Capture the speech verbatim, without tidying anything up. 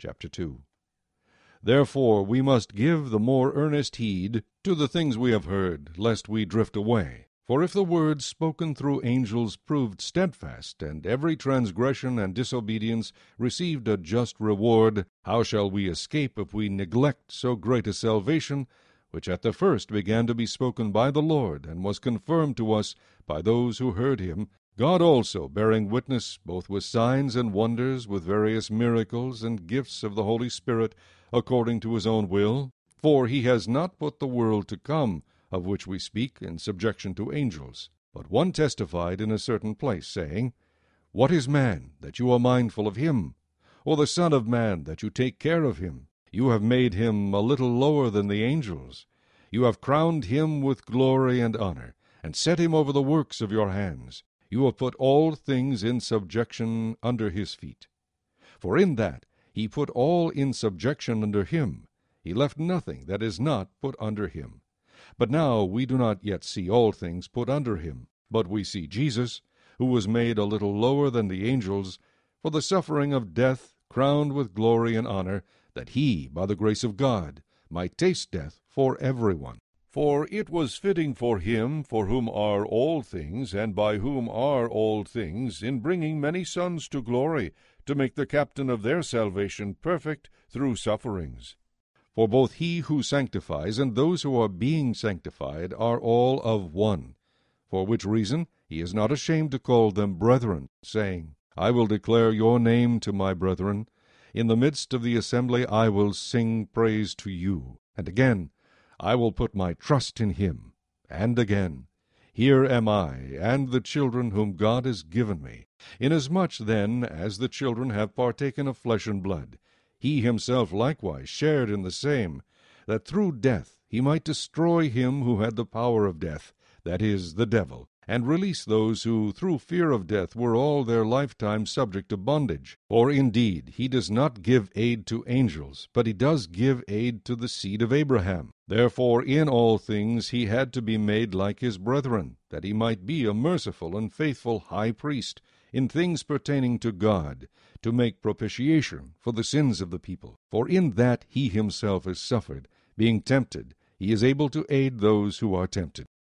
chapter two. Therefore we must give the more earnest heed to the things we have heard, lest we drift away. For if the word spoken through angels proved steadfast, and every transgression and disobedience received a just reward, how shall we escape if we neglect so great a salvation, which at the first began to be spoken by the Lord, and was confirmed to us by those who heard him, God also bearing witness both with signs and wonders, with various miracles and gifts of the Holy Spirit, according to his own will? For he has not put the world to come, of which we speak, in subjection to angels. But one testified in a certain place, saying, What is man, that you are mindful of him? Or the Son of man, that you take care of him? You have made him a little lower than the angels. You have crowned him with glory and honor, and set him over the works of your hands. You have put all things in subjection under his feet. For in that he put all in subjection under him, he left nothing that is not put under him. But now we do not yet see all things put under him, but we see Jesus, who was made a little lower than the angels, for the suffering of death, crowned with glory and honor, that he, by the grace of God, might taste death for everyone. For it was fitting for him, for whom are all things, and by whom are all things, in bringing many sons to glory, to make the captain of their salvation perfect through sufferings. For both he who sanctifies and those who are being sanctified are all of one, for which reason he is not ashamed to call them brethren, saying, I will declare your name to my brethren. In the midst of the assembly I will sing praise to you. And again, I will put my trust in him. And again, Here am I, and the children whom God has given me. Inasmuch then as the children have partaken of flesh and blood, he himself likewise shared in the same, that through death he might destroy him who had the power of death, that is, the devil, and release those who through fear of death were all their lifetime subject to bondage. For indeed he does not give aid to angels, but he does give aid to the seed of Abraham. Therefore in all things he had to be made like his brethren, that he might be a merciful and faithful high priest, in things pertaining to God, to make propitiation for the sins of the people. For in that he himself has suffered, being tempted, he is able to aid those who are tempted.